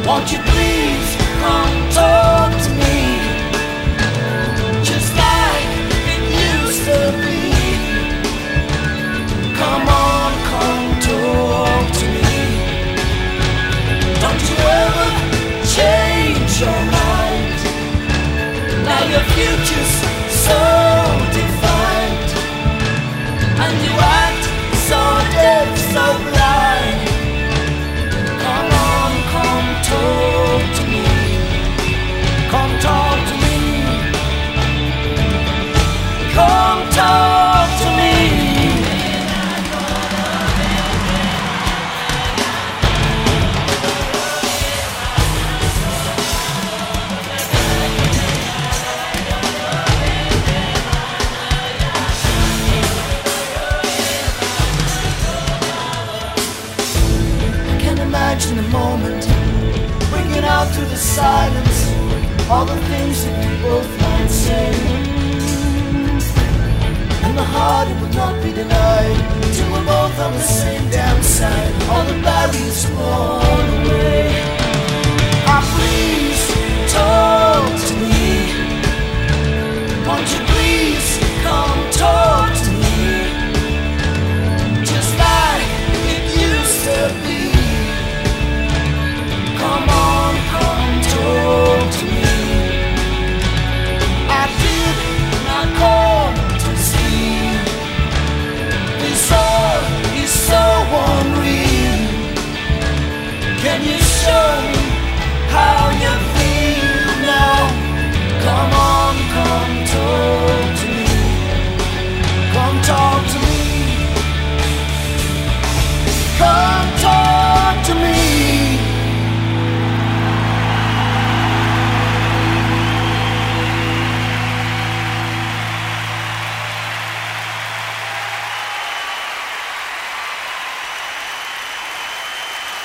Won't you please come talk to me, just like it used to be. Come on, come talk to me. Don't you ever change your mind. Now your future's so defined, and you act so deaf, so blind. Come on, come talk to me. Come talk to me. Come talk to me. Imagine the moment, bringing out through the silence all the things that we both might say. And the heart, it would not be denied, till we're both on the same damn side. All the barriers fall away. Ah, please talk to me. Won't you please come talk to me, just like it used to be. Come on, come talk to me. I did not come to see. This all is so unreal. Can you show me how you feel now? Come on, come talk.